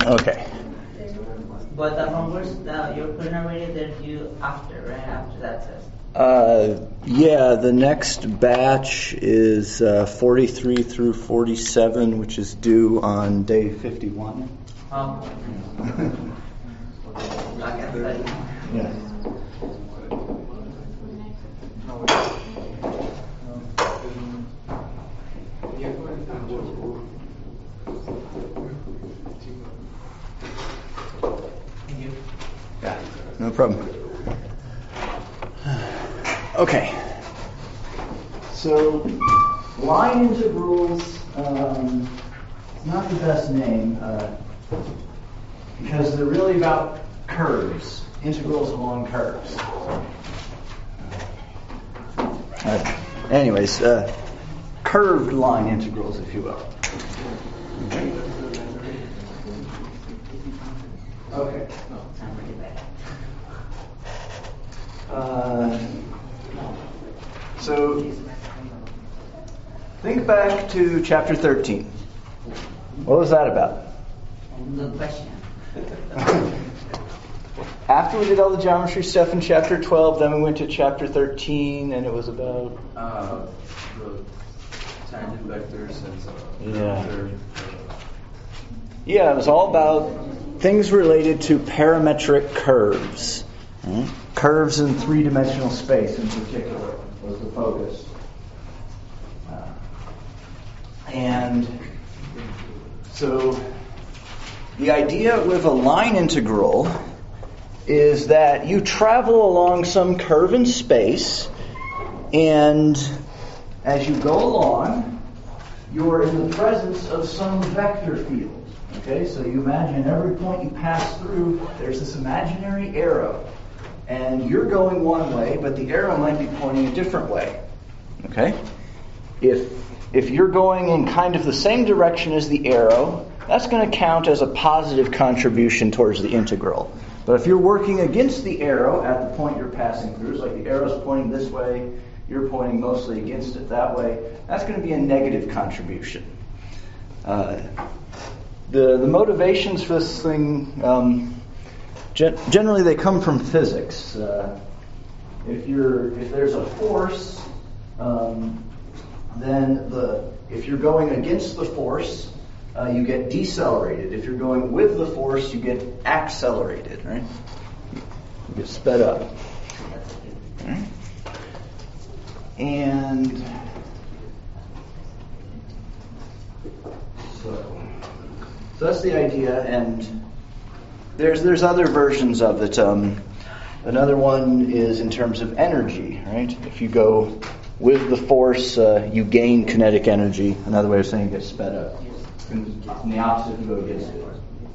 Okay. But the homework, your preliminary, they're due after, right? After that test. Yeah, the next batch is 43 through 47, which is due on day 51. Yeah. Yeah, no problem. Okay. So, line integrals, it's not the best name, because they're really about curves, integrals along curves. Anyways, curved line integrals, if you will. Okay. So, think back to chapter 13. What was that about? Good question. After we did all the geometry stuff in chapter 12, then we went to chapter 13, and it was about... the tangent vectors and Yeah, it was all about things related to parametric curves. Curves in three-dimensional space in particular was the focus. And so the idea with a line integral is that you travel along some curve in space, and as you go along, you're in the presence of some vector field. Okay, so you imagine every point you pass through, there's this imaginary arrow. And you're going one way, but the arrow might be pointing a different way. Okay? If you're going in kind of the same direction as the arrow, that's going to count as a positive contribution towards the integral. But if you're working against the arrow at the point you're passing through, it's like the arrow's pointing this way, you're pointing mostly against it that way, that's going to be a negative contribution. The motivations for this thing... Generally, they come from physics. If there's a force, then if you're going against the force, you get decelerated. If you're going with the force, you get accelerated. Right? You get sped up. Right? And so that's the idea. And There's other versions of it. Another one is in terms of energy, right? If you go with the force, you gain kinetic energy. Another way of saying it gets sped up. And the opposite, you go against it.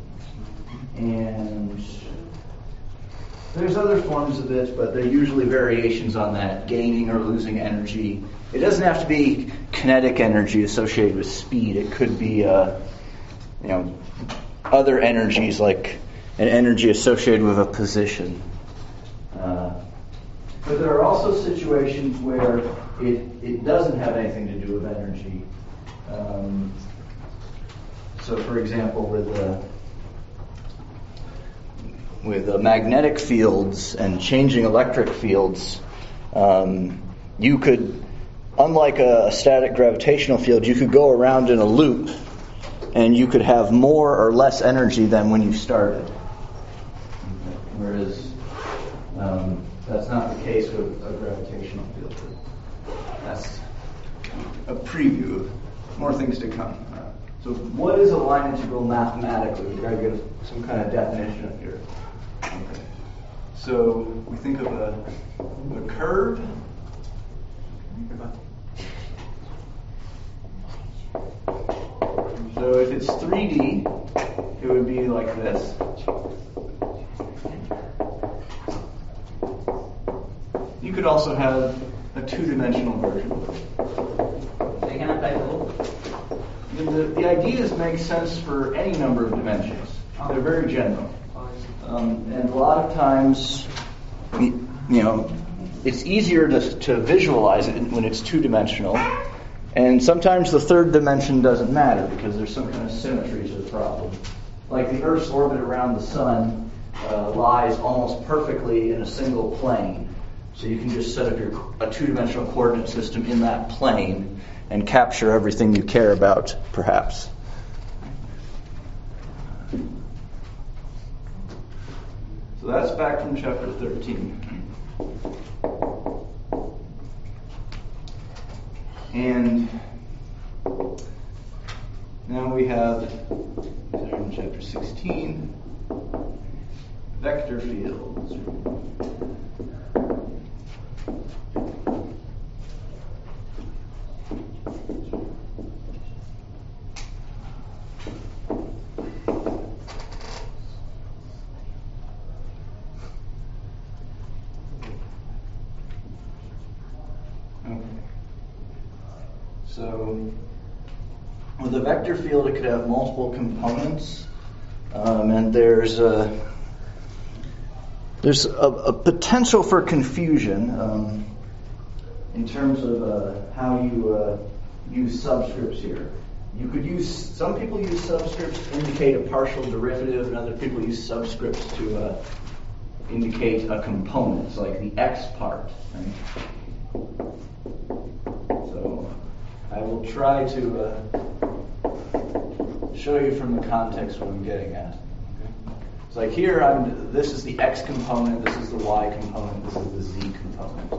And there's other forms of it, but they're usually variations on that, gaining or losing energy. It doesn't have to be kinetic energy associated with speed. It could be, other energies like an energy associated with a position. But there are also situations where it doesn't have anything to do with energy. So, for example, with magnetic fields and changing electric fields, you could, unlike a static gravitational field, you could go around in a loop, and you could have more or less energy than when you started. Whereas that's not the case with a gravitational field. That's a preview of more things to come. So what is a line integral mathematically? We've got to get some kind of definition up here. Okay. So we think of a curve. So if it's 3D, it would be like this. You could also have a two-dimensional version. They can apply both. The ideas make sense for any number of dimensions. They're very general. And a lot of times, it's easier to visualize it when it's two-dimensional. And sometimes the third dimension doesn't matter because there's some kind of symmetry to the problem. like the Earth's orbit around the sun lies almost perfectly in a single plane. So you can just set up a two-dimensional coordinate system in that plane and capture everything you care about, perhaps. So that's back from chapter 13. And now we have, in chapter 16, vector fields. So with a vector field, it could have multiple components, and there's a potential for confusion in terms of how you use subscripts here. You could some people use subscripts to indicate a partial derivative, and other people use subscripts to indicate a component, it's like the x part. Right? So I will try to show you from the context what I'm getting at. Okay? It's like here, this is the x component, this is the y component, this is the z component.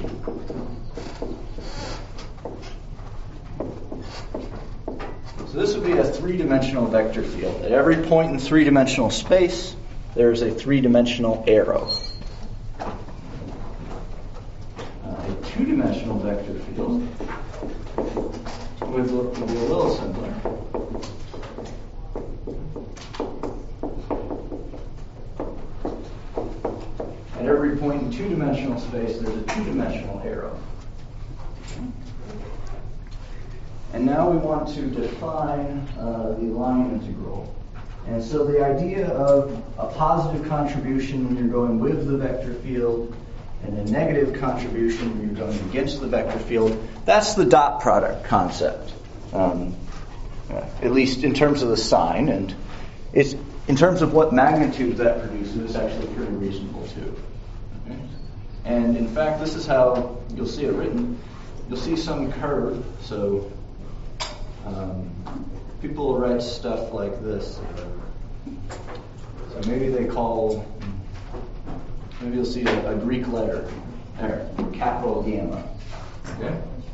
So this would be a three-dimensional vector field. At every point in three-dimensional space, there's a three-dimensional arrow. A two-dimensional vector field would be a little simpler. At every point in two-dimensional space, there's a two-dimensional arrow. And now we want to define the line integral. And so the idea of a positive contribution when you're going with the vector field and a negative contribution when you're going against the vector field, that's the dot product concept. At least in terms of the sign, and it's in terms of what magnitude that produces, it's actually pretty reasonable too. Okay? And in fact, this is how you'll see it written. You'll see some curve, so people will write stuff like this. So maybe you'll see a Greek letter there, capital gamma. Okay?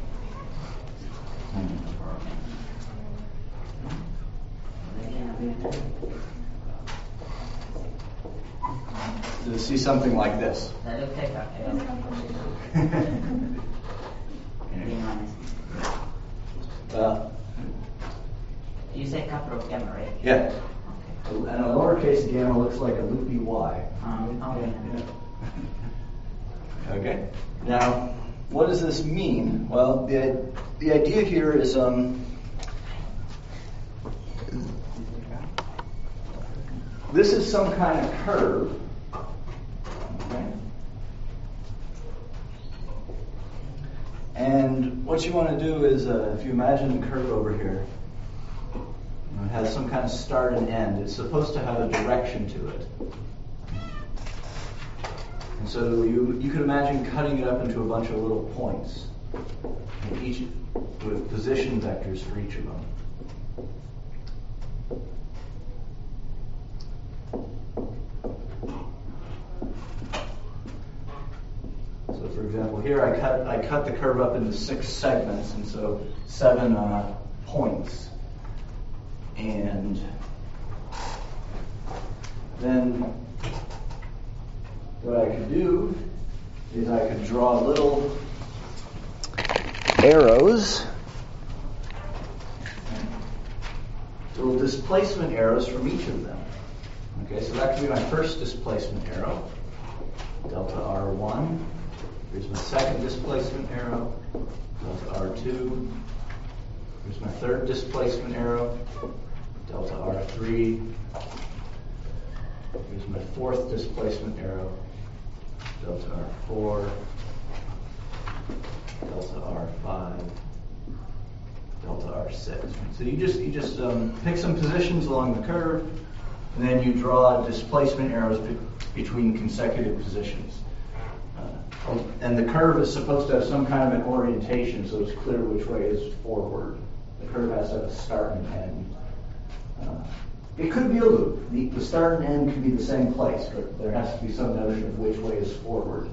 You'll see something like this. That looks like you say capital gamma, right? Yeah. Okay. And a lowercase gamma looks like a loopy y. Okay. Okay. Now, what does this mean? Well, the idea here is this is some kind of curve. Okay. And what you want to do is, if you imagine the curve over here, it has some kind of start and end. It's supposed to have a direction to it. And so you could imagine cutting it up into a bunch of little points, each with position vectors for each of them. So for example, here I cut the curve up into 6 segments, and so 7 points. And then what I could do is I could draw little arrows, little displacement arrows from each of them. Okay, so that could be my first displacement arrow, delta R1. Here's my second displacement arrow, delta R2. Here's my third displacement arrow, delta R3. Here's my fourth displacement arrow, delta R4, delta R5, delta R6. So you just pick some positions along the curve, and then you draw displacement arrows between consecutive positions. And the curve is supposed to have some kind of an orientation, so it's clear which way is forward. The curve has to have a start and end. It could be a loop. The start and end could be the same place, but there has to be some notion of which way is forward.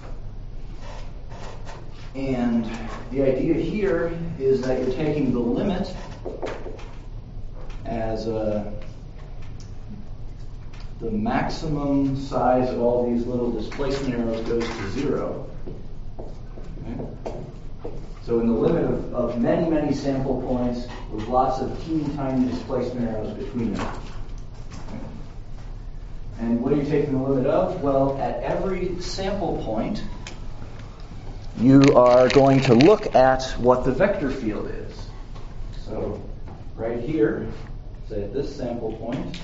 And the idea here is that you're taking the limit as the maximum size of all these little displacement arrows goes to 0. Okay? So in the limit of many, many sample points with lots of teeny tiny displacement arrows between them. Okay? And what are you taking the limit of? Well, at every sample point, you are going to look at what the vector field is. So right here, say at this sample point,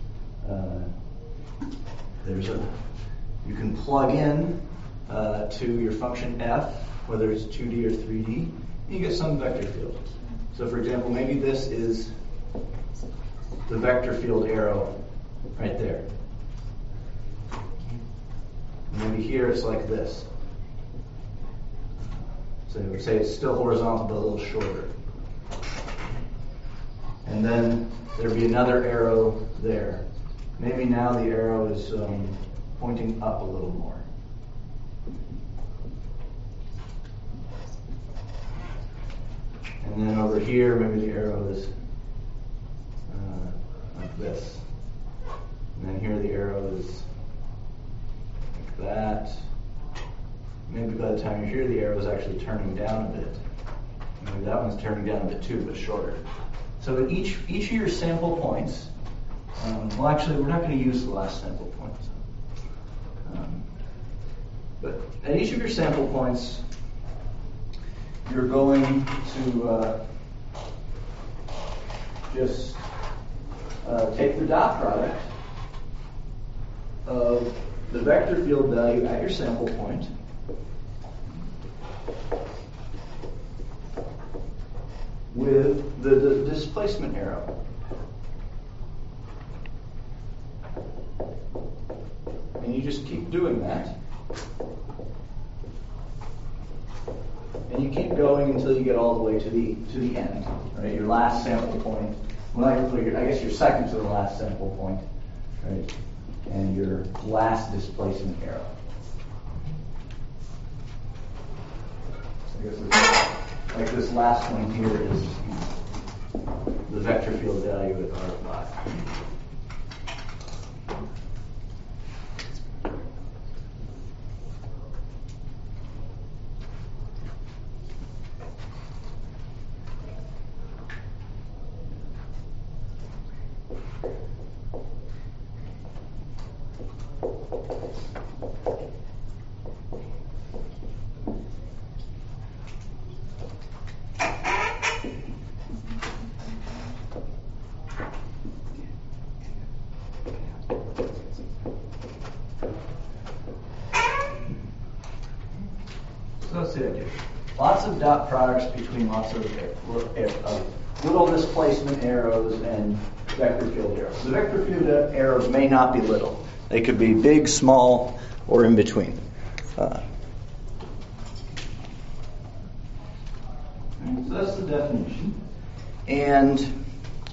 you can plug in to your function f, whether it's 2D or 3D, and you get some vector field. So for example, maybe this is the vector field arrow right there. Maybe here it's like this. So we would say it's still horizontal, but a little shorter. And then there'd be another arrow there. Maybe now the arrow is pointing up a little more. And then over here, maybe the arrow is like this. And then here the arrow is like that. Maybe by the time you're here, the arrow is actually turning down a bit. Maybe that one's turning down a bit too, but shorter. So at each of your sample points, well, actually, we're not going to use the last sample point. But at each of your sample points, you're going to just take the dot product of the vector field value at your sample point with the displacement arrow. And you just keep doing that. And you keep going until you get all the way to the end, right? Your last sample point. Well, I guess your second to the last sample point, right? And your last displacement arrow. So I guess like this last one here is the vector field value at R5. Lots of dot products between lots of little displacement arrows and vector field arrows. The vector field arrows may not be little. They could be big, small, or in between. So that's the definition. And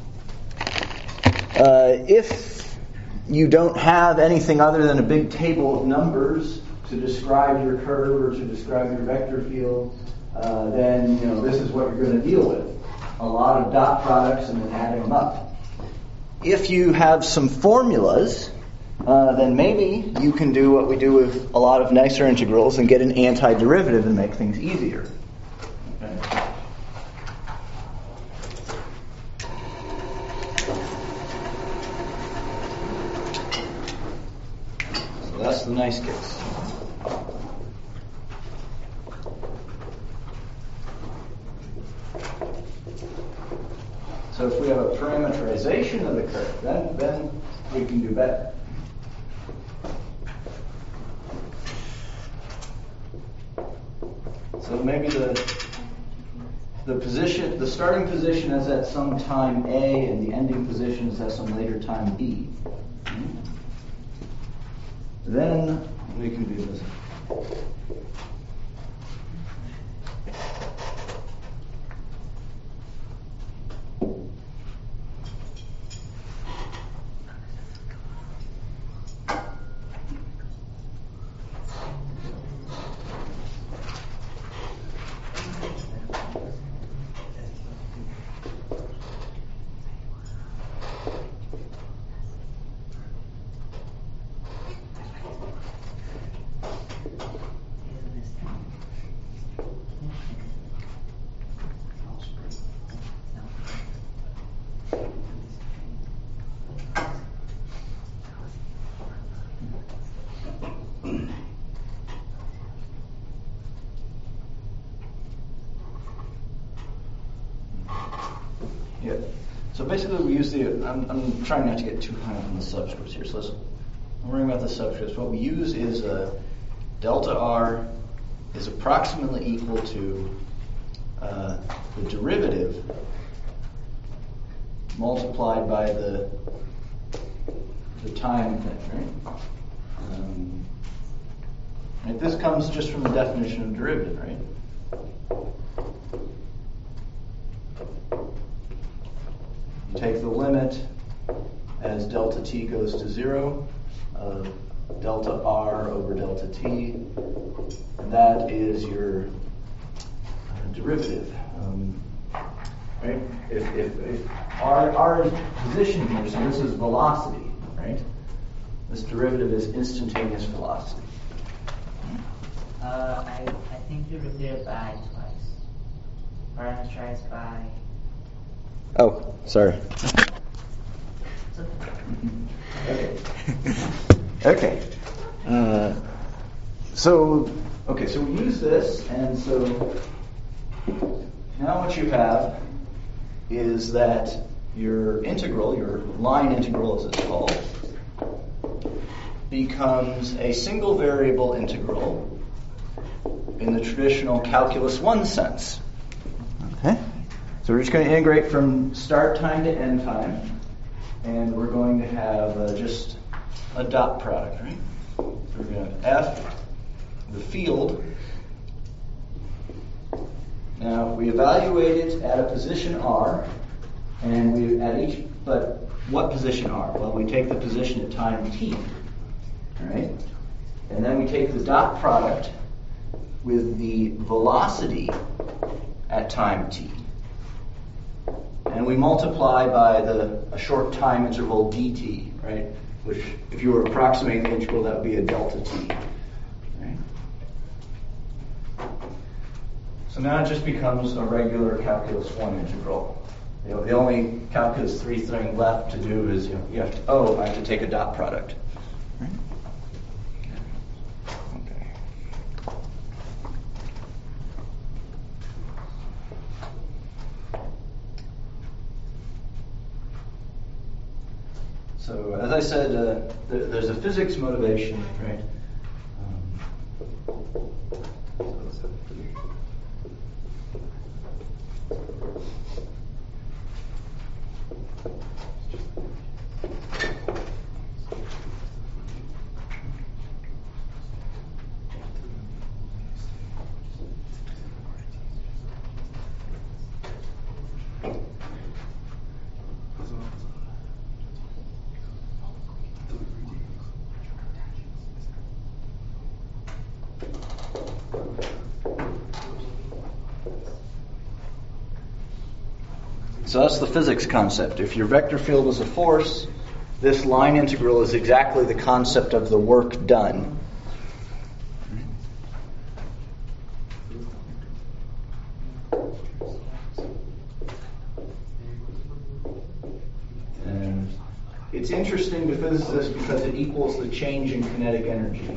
if you don't have anything other than a big table of numbers to describe your curve or to describe your vector field, then this is what you're going to deal with. A lot of dot products and then adding them up. If you have some formulas, then maybe you can do what we do with a lot of nicer integrals and get an antiderivative and make things easier. Okay. So that's the nice case. So if we have a parameterization of the curve, then we can do better. So maybe the starting position is at some time A, and the ending position is at some later time B. Then we can do this. Yeah. So basically we use I'm trying not to get too high up on the subscripts here, so I'm worrying about the subscripts. What we use is delta R is approximately equal to the derivative multiplied by the time thing, right? This comes just from the definition of derivative, right? You take the limit as delta t goes to 0 of delta r over delta t, and that is your derivative. Right? If r is position here, so this is velocity, right? This derivative is instantaneous velocity. I think you repeated by twice. Parameterized by. Oh, sorry. Okay. Okay. So we use this, and so now what you have is that your integral, your line integral as it's called, becomes a single variable integral in the traditional calculus 1 sense. Okay? So we're just going to integrate from start time to end time, and we're going to have just a dot product, right? So we're going to have f, the field. Now we evaluate it at a position r, and but what position r? Well, we take the position at time t, right? And then we take the dot product with the velocity at time t. And we multiply by a short time interval dt, right? Which, if you were approximating the integral, that would be a delta t, right? So now it just becomes a regular calculus 1 integral. The only calculus 3 thing left to do is I have to take a dot product. Right? Okay. So, as I said, there's a physics motivation, right? So that's the physics concept. If your vector field is a force, this line integral is exactly the concept of the work done. And it's interesting to physicists because it equals the change in kinetic energy.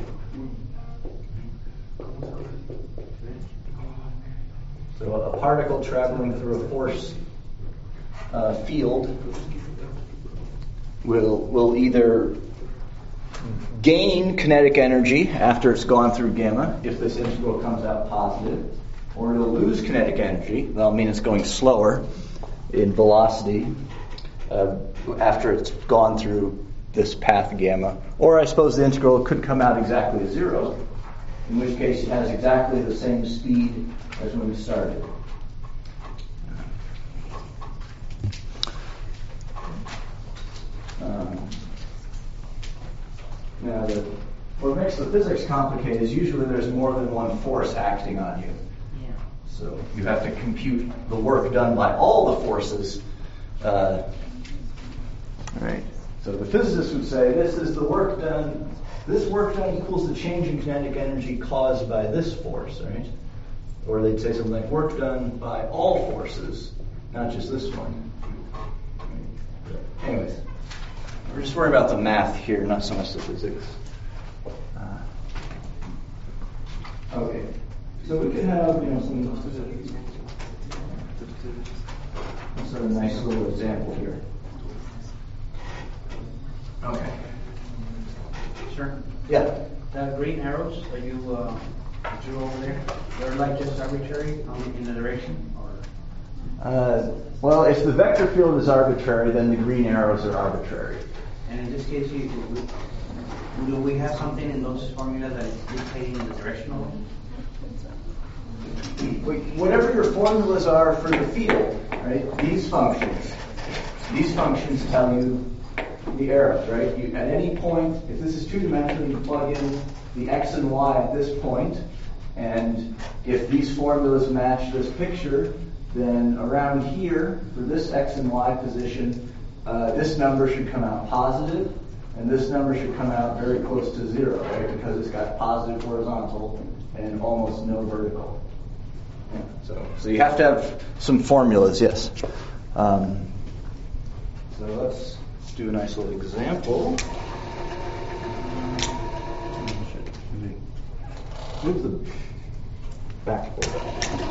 So a particle traveling through a force field will either gain kinetic energy after it's gone through gamma, if this integral comes out positive, or it'll lose kinetic energy. That'll mean it's going slower in velocity after it's gone through this path gamma. Or I suppose the integral could come out exactly as 0, in which case it has exactly the same speed as when we started. Now, what makes the physics complicated is usually there's more than one force acting on you. Yeah. So you have to compute the work done by all the forces. Right. So the physicists would say this is the work done. This work done equals the change in kinetic energy caused by this force, right? Or they'd say something like work done by all forces, not just this one. Anyways, we're just worrying about the math here, not so much the physics. Okay, so we could have some sort of nice little example here. Okay. Sure. Yeah. The green arrows that you drew over there, they're like just arbitrary in the direction, or? Well, if the vector field is arbitrary, then the green arrows are arbitrary. And in this case, do we have something in those formulas that is dictating the directional? Whatever your formulas are for the field, right? These functions tell you the arrows, right? At any point, if this is two-dimensional, you plug in the x and y at this point, and if these formulas match this picture, then around here, for this x and y position, this number should come out positive, and this number should come out very close to 0, right? Because it's got positive horizontal and almost no vertical. Yeah, so you have to have some formulas, yes. So let's do a nice little example. Move the backboard up.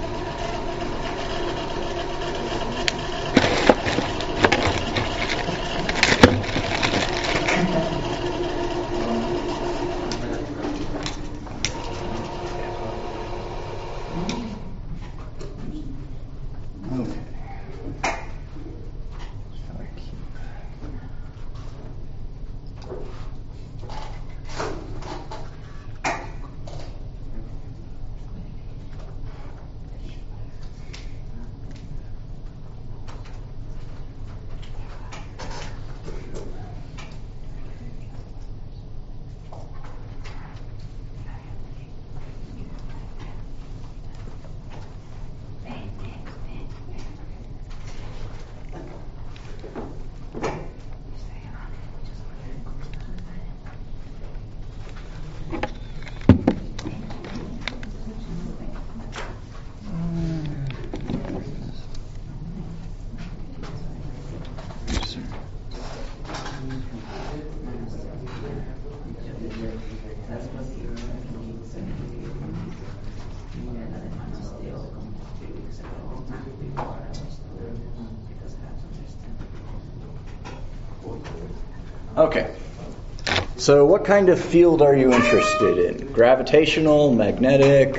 Okay. So what kind of field are you interested in? Gravitational, magnetic?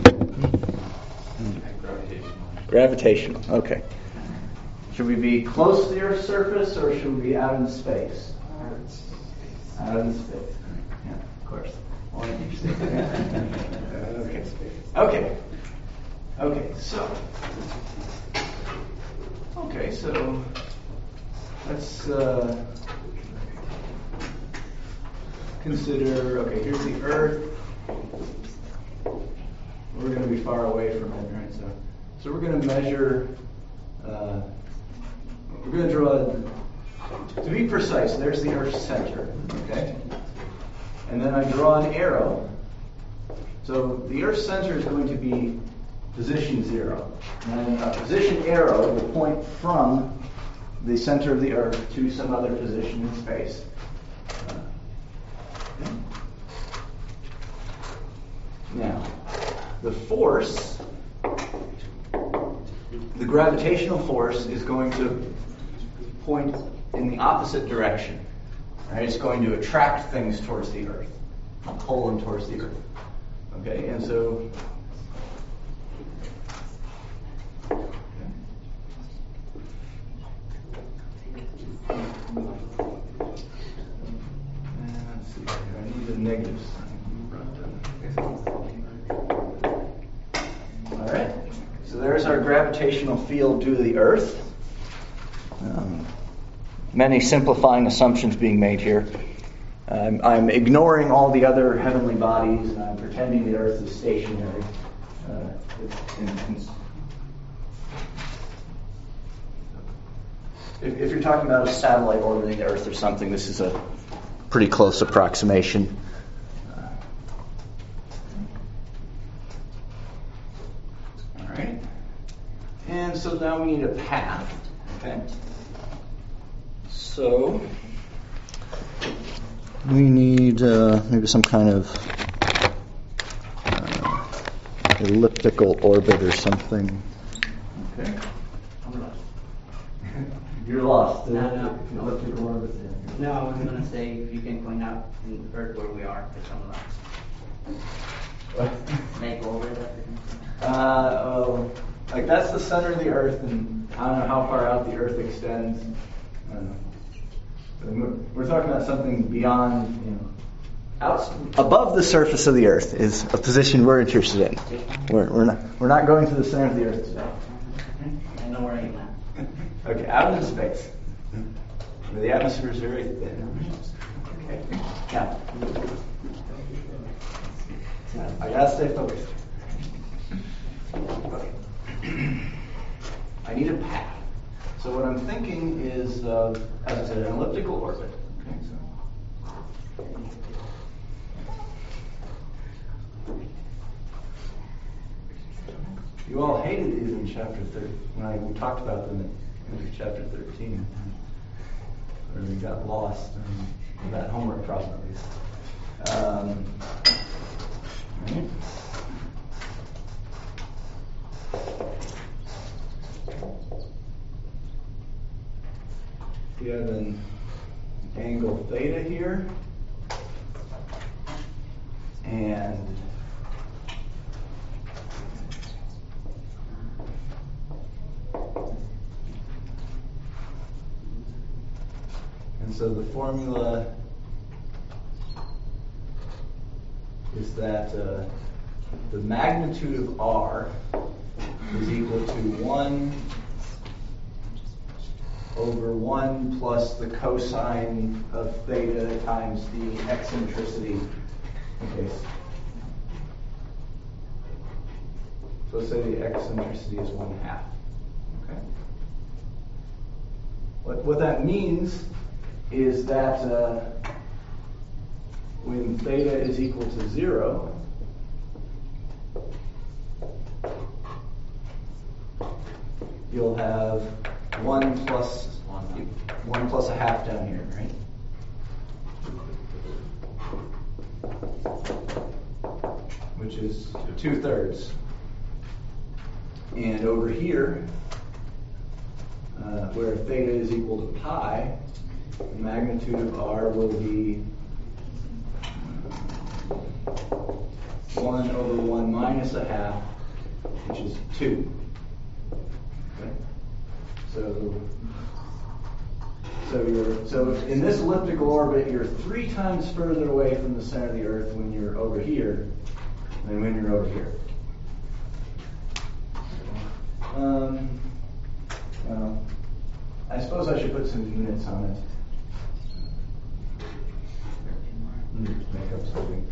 Gravitational. Okay. Should we be close to the Earth's surface or should we be out in space? Out in space. Yeah, of course. Okay. So let's consider. Okay, here's the Earth. We're going to be far away from it, right? So we're going to measure. We're going to draw. To be precise, there's the Earth's center. Okay. And then I draw an arrow. So the Earth's center is going to be position 0. And a position arrow will point from the center of the Earth to some other position in space. Now, the force, the gravitational force, is going to point in the opposite direction. Right? It's going to attract things towards the Earth, pull them towards the Earth. Okay, and so negative sign. All right. So there's our gravitational field due to the Earth. Many simplifying assumptions being made here. I'm ignoring all the other heavenly bodies, and I'm pretending the Earth is stationary. If you're talking about a satellite orbiting the Earth or something, this is a pretty close approximation. All right. And so now we need a path. Okay. So we need maybe some kind of elliptical orbit or something. Okay. You're lost. No. Elliptical orbit. No, I was going to say if you can point out in Earth where we are, because I'm lost. Make over that. Like that's the center of the Earth, and I don't know how far out the Earth extends. I don't know. We're talking about something beyond, above the surface of the Earth is a position we're interested in. We're not going to the center of the Earth today. I know where I am now. Okay, out into space. Where the atmosphere is very thin. Okay. Now, I gotta stay focused. Okay. I need a path. So what I'm thinking is, as I said, an elliptical orbit. Okay, so. You all hated these in chapter 13. We talked about them in chapter 13. Where we got lost in that homework problem at least. Right. We have an angle theta here, and so the formula is that the magnitude of r is equal to 1 over 1 plus the cosine of theta times the eccentricity. Okay. So let's say the eccentricity is 1/2. Okay. What that means is that when theta is equal to 0, you'll have 1 plus 1+1/2 down here, right? Which is 2/3. And over here, where theta is equal to pi, the magnitude of r will be 1 over 1 minus 1/2, which is 2. Okay? So in this elliptical orbit, you're 3 times further away from the center of the Earth when you're over here than when you're over here. Well, I suppose I should put some units on it. Make up something.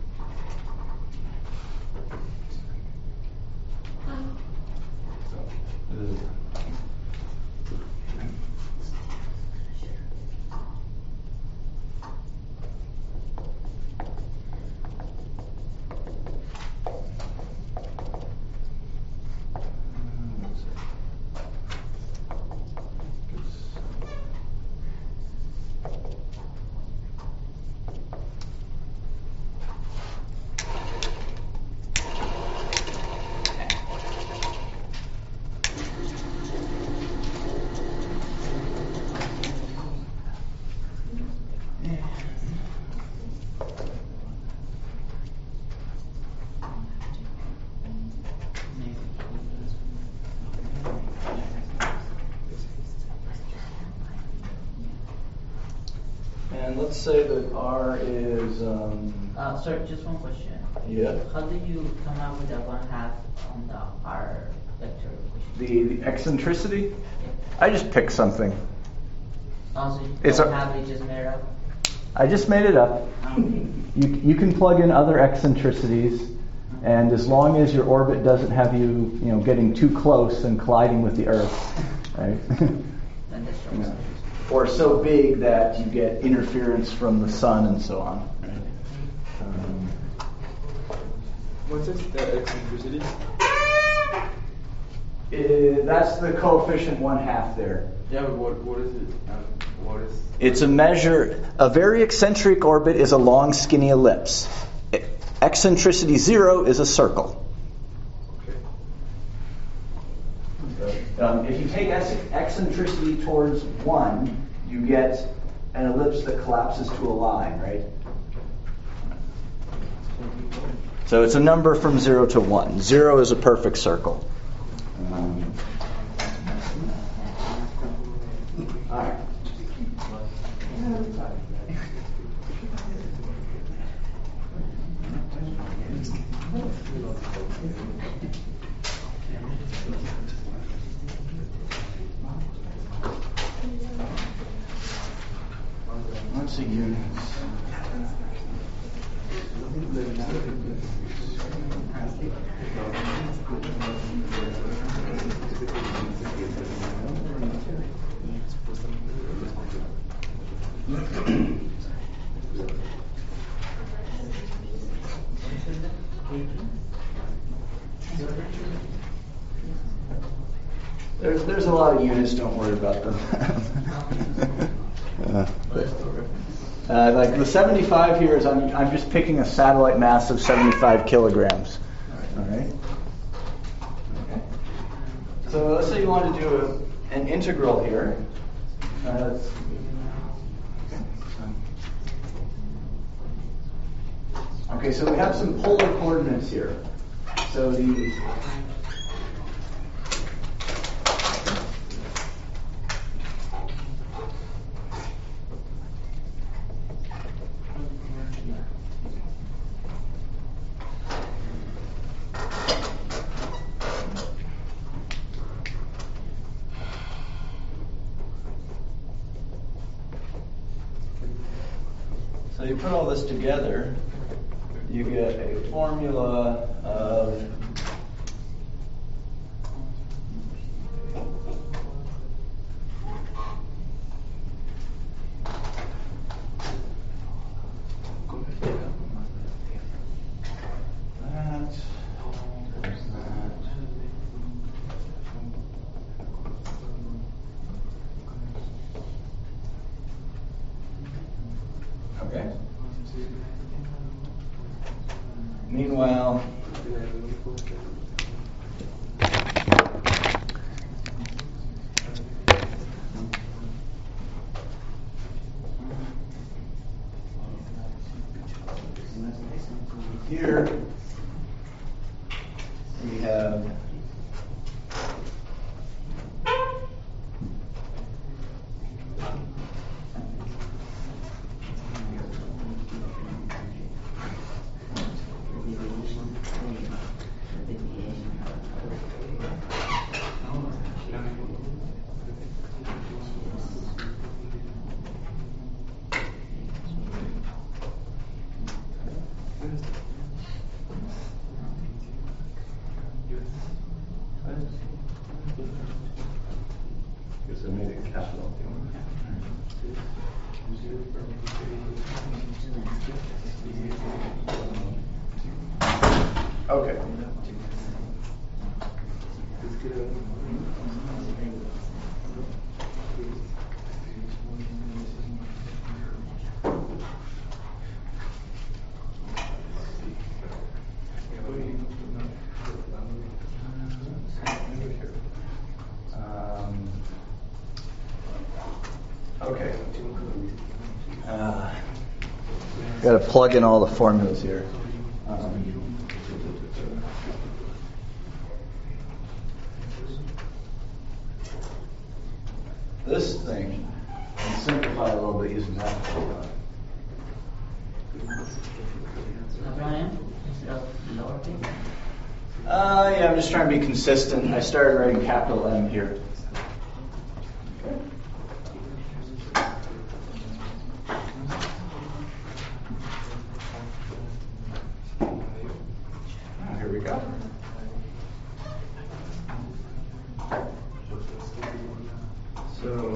And let's say that R is, Sir, just one question. yeah, How did you come up with that 1/2 on the R vector equation? the eccentricity. I just picked something. Also, you It's don't a- have it just made up? I just made it up. Okay. You can plug in other eccentricities, and as long as your orbit doesn't have you getting too close and colliding with the Earth, right? Then that's your Yeah. Or so big that you get interference from the sun and so on. Right? What's this? Eccentricity? That's the coefficient 1/2 there. Yeah, but what is it? What is? It's a measure. A very eccentric orbit is a long, skinny ellipse. Eccentricity 0 is a circle. Okay. If you take eccentricity towards 1, you get an ellipse that collapses to a line, right? So it's a number from 0 to 1. 0 is a perfect circle. All right. What's a unit? There's a lot of units, don't worry about them. Like the 75 here is I'm just picking a satellite mass of 75 kilograms. All right. Okay. So let's say you want to do an integral here. Okay, so we have some polar coordinates here. So the So you put all this together, you get a formula of okay. Meanwhile, here we have guess I made it capital. Okay. Okay. Got to plug in all the formulas here. This thing, I'll simplify a little bit using that. Yeah, I'm just trying to be consistent. I started writing capital M here. Here we go. So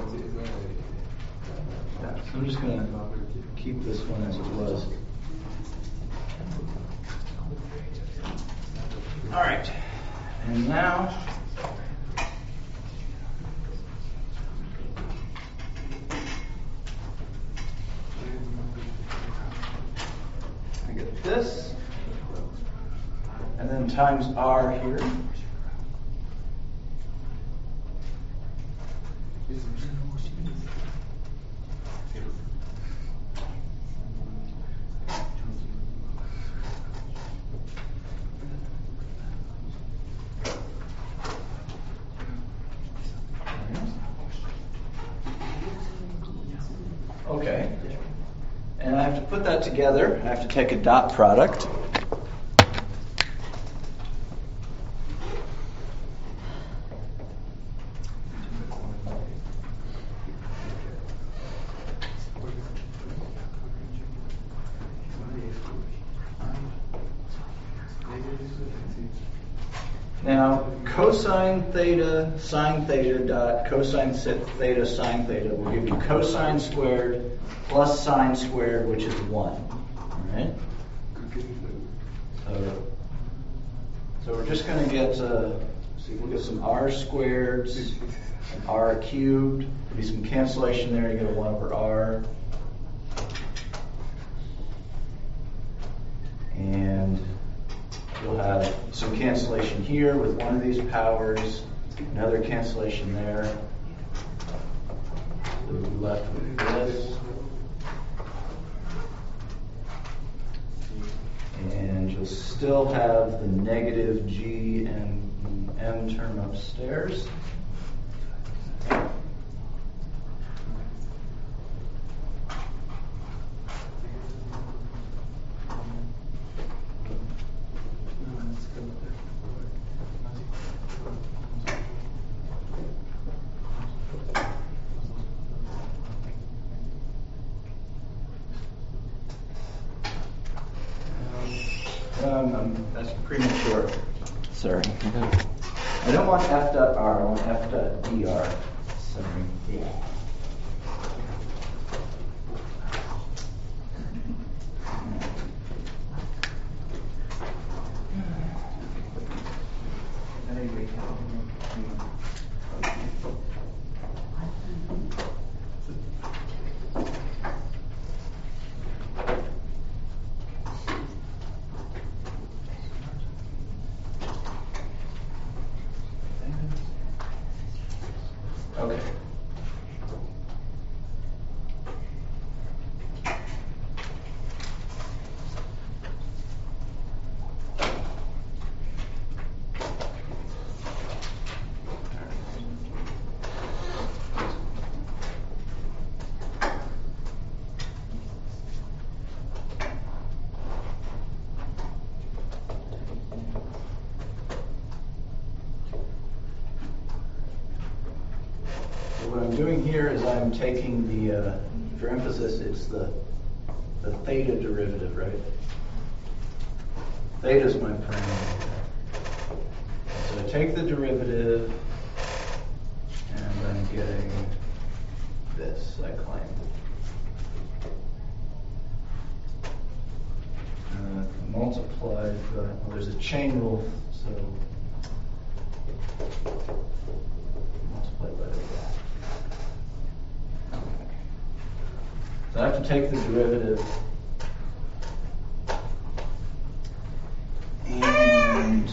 I'm just going to keep this one as it was. All right, and now I get this, and then times R here. Okay, and I have to put that together. I have to take a dot product. Now, cosine theta, sine theta dot cosine theta, sine theta will give you cosine squared plus sine squared, which is 1. All right? So we're just going to get, we'll get some r squared, an r cubed. There'll be some cancellation there. You get a 1 over r. And you'll have some cancellation here with one of these powers, another cancellation there. So we'll be left with this. And you'll still have the negative g and the m term upstairs. That's premature. Sorry. I don't want f dot r, I want f dot dr. Sorry. Yeah. Okay. What I'm doing here is I'm taking the, for emphasis, it's the theta derivative, right? Theta is my parameter. So I take the derivative, and I'm getting this, I claim. Multiplied by, well, there's a chain rule, so multiplied by that. So I have to take the derivative and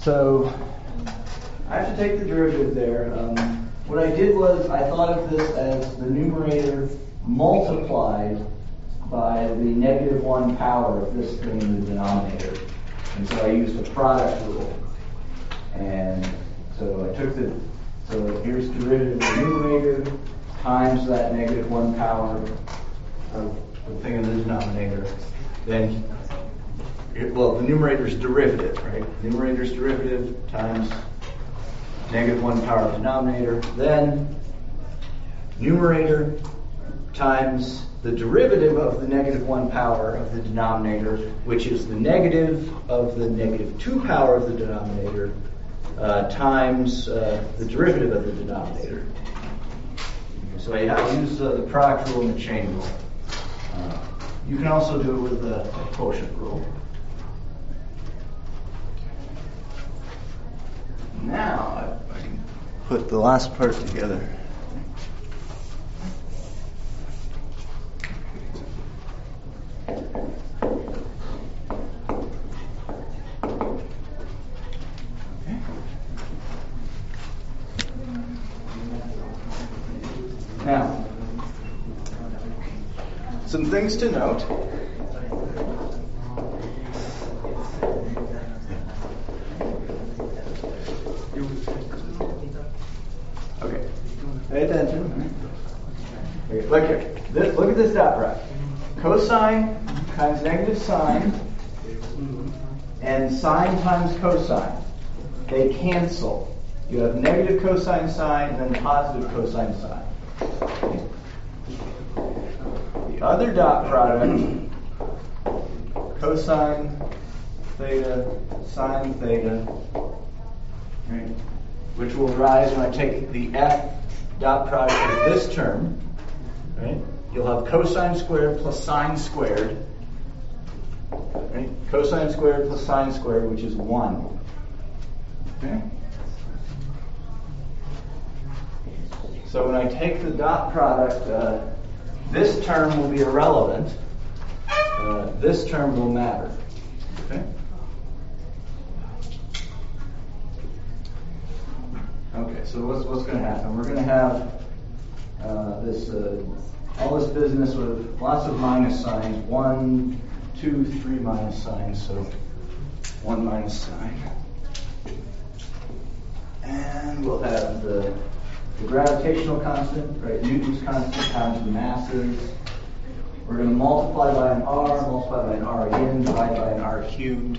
So I have to take the derivative there. What I did was I thought of this as the numerator multiplied by the negative 1 power of this thing in the denominator. And so I used the product rule. And so I took so here's derivative of the numerator times that negative 1 power of the thing in the denominator. Then, well, the numerator's derivative, right? Numerator's derivative times negative 1 power of the denominator. Then numerator times the derivative of the negative 1 power of the denominator, which is the negative of the negative 2 power of the denominator, times the derivative of the denominator. So I use the product rule and the chain rule. You can also do it with the quotient rule. Now I can put the last part together. Now, some things to note. Okay, pay attention. Okay, look here. Look at this dot product. Cosine times negative sine and sine times cosine. They cancel. You have negative cosine sine and then positive cosine sine. Okay. The other dot product, cosine theta, sine theta, right, which will rise when I take the f dot product of this term, right? You'll have cosine squared plus sine squared, right? Cosine squared plus sine squared, which is 1. Okay? So when I take the dot product, this term will be irrelevant. This term will matter. Okay? Okay, so what's going to happen? We're going to have all this business with lots of minus signs. 1, 2, 3 minus signs. So 1 minus sign. And we'll have the gravitational constant, right? Newton's constant times the masses. We're going to multiply by an r, multiply by an r again, divide by an r cubed.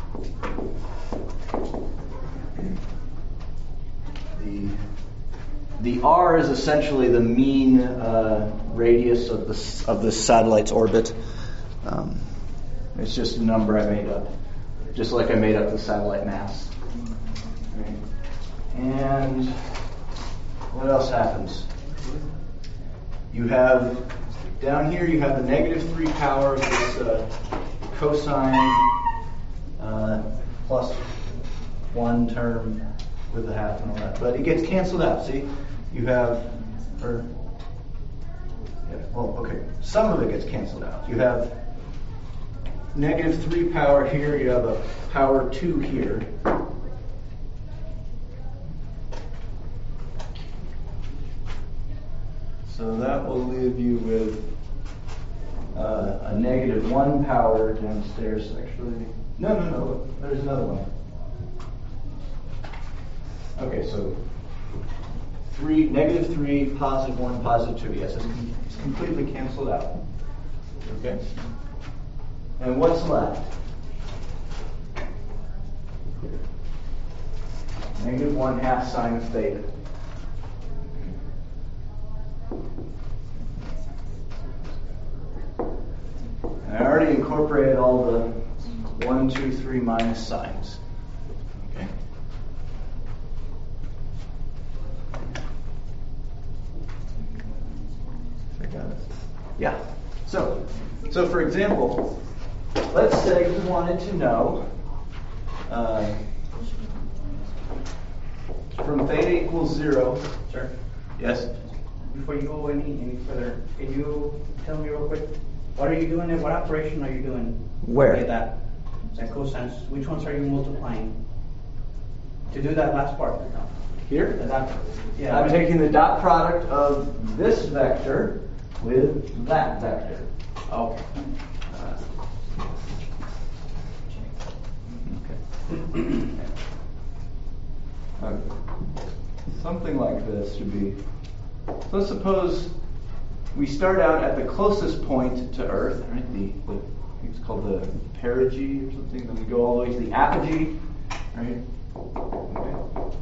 The r is essentially the mean radius of the satellite's orbit. It's just a number I made up, just like I made up the satellite mass. Right. And what else happens? You have down here. You have the negative 3 power of this cosine plus 1 term with the half and all that, but it gets canceled out. See, you have, some of it gets canceled out. You have negative 3 power here. You have a power 2 here. So that will leave you with a negative 1 power downstairs, actually. No, there's another one. Okay, so negative 3, positive 1, positive 2. Yes, it's completely canceled out. Okay? And what's left? Negative 1 half sine of theta. And I already incorporated all the 1, 2, 3 minus signs. Okay? Yeah. So for example, let's say you wanted to know from theta equals 0. Sir, Yes. before you go any further, can you tell me real quick, what are you doing and what operation are you doing? Where? Like that cosines, which ones are you multiplying? To do that last part. Here? Yeah. I'm taking the dot product of this vector with that vector. Okay. Something like this should be. So let's suppose we start out at the closest point to Earth, right? It's called the perigee or something. Then we go all the way to the apogee, right? Okay.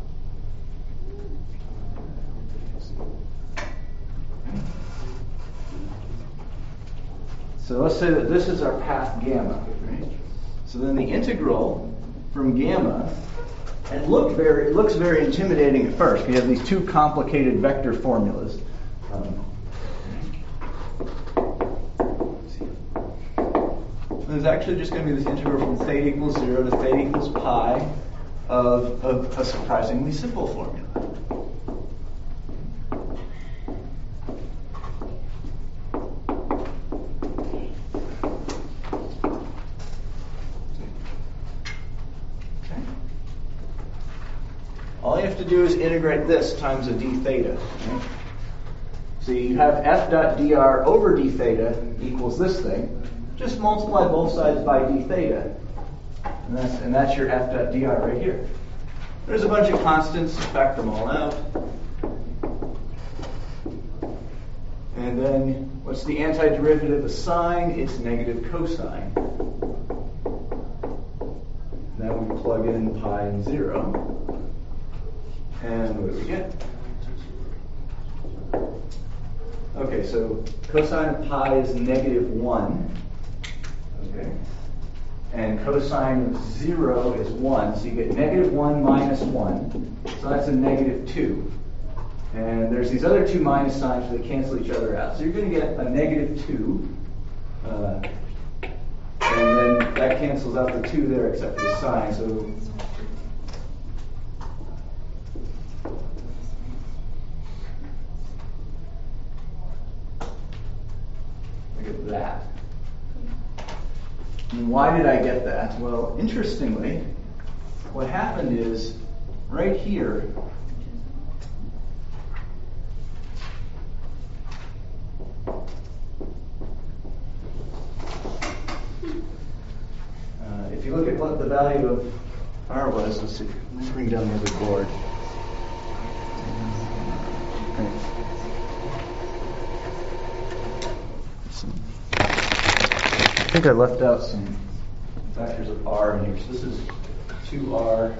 So let's say that this is our path gamma, right? So then the integral from gamma, and it looks very intimidating at first. We have these two complicated vector formulas. There's actually just going to be this integral from theta equals 0 to theta equals pi of a surprisingly simple formula. All you have to do is integrate this times a d theta. Right? So you have f dot dr over d theta equals this thing. Just multiply both sides by d theta. And that's your f dot dr right here. There's a bunch of constants, subtract them all out. And then what's the antiderivative of sine? It's negative cosine. Now we plug in pi and 0. And what do we get? Okay, so cosine of pi is negative 1. Okay. And cosine of 0 is 1. So you get negative 1 minus 1. So that's a negative 2. And there's these other two minus signs, so they cancel each other out. So you're going to get a negative 2. And then that cancels out the 2 there except for the sign. So look at that. And why did I get that? Well, interestingly, what happened is right here, if you look at what the value of R was, let's see, let me bring down the other board. I think I left out some factors of R in here. So this is 2R.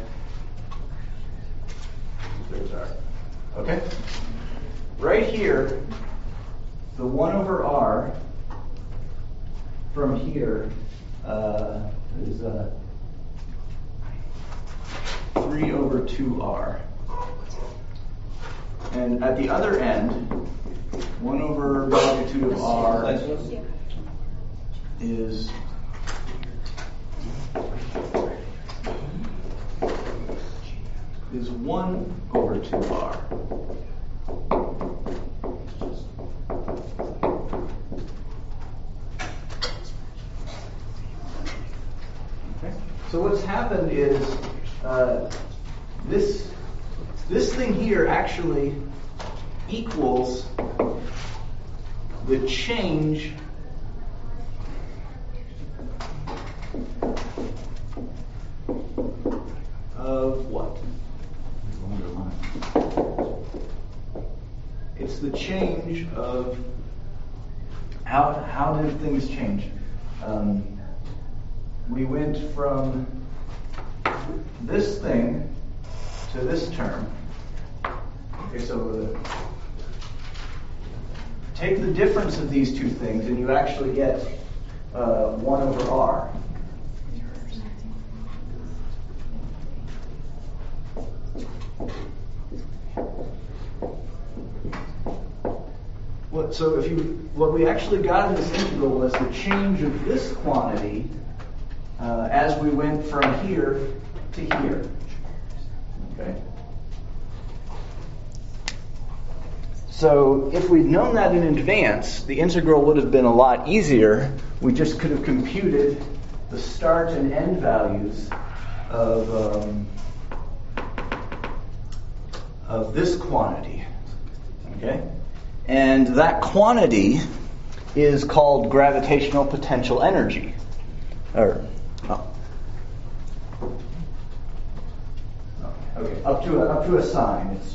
There's R. Okay? Right here, the 1 over R from here is 3 over 2R. And at the other end, 1 over magnitude of R is 1 over 2R. Okay. So what's happened is this thing here actually equals the change of what? It's the change of how did things change? We went from this thing to this term. Okay, so take the difference of these two things, and you actually get 1 over R. So what we actually got in this integral was the change of this quantity as we went from here to here. Okay. So if we'd known that in advance, the integral would have been a lot easier. We just could have computed the start and end values of of this quantity. Okay? And that quantity is called gravitational potential energy. Okay, up to a sign. It's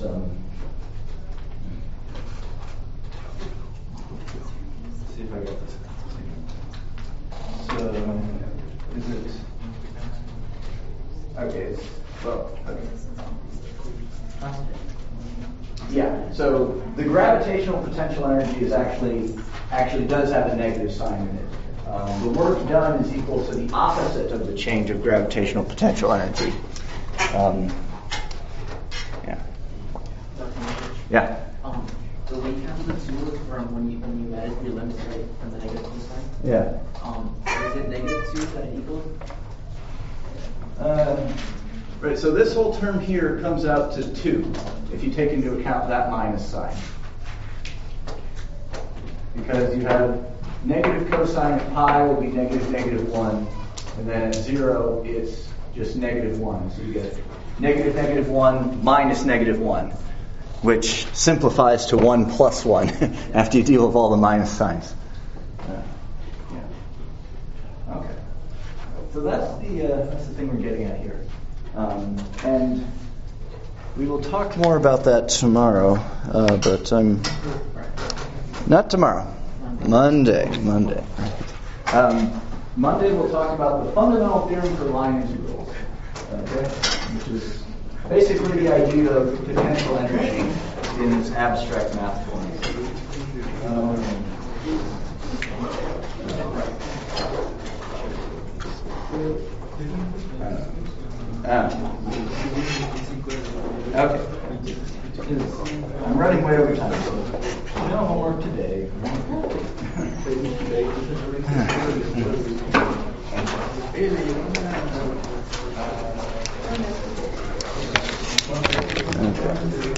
see if I get this. So is it okay? Yeah. So the gravitational potential energy is actually does have a negative sign in it. The work done is equal to the opposite of the change of gravitational potential energy. Yeah. So when you cancel the two from when you added your limits right from the negative cosine, Yeah. is it -2 that it equals? Right. So this whole term here comes out to 2 if you take into account that minus sign, because you have negative cosine of pi will be -1, and then at 0 it's just -1. So you get -1 minus -1, which simplifies to 1 plus 1 after you deal with all the minus signs. Okay. So that's the thing we're getting at here. And we will talk more about that tomorrow, but not tomorrow. Monday. Monday we'll talk about the fundamental theorem for line integrals, okay? Which is basically the idea of potential energy in its abstract math form. Okay. I'm running way over time, so no homework today. Okay.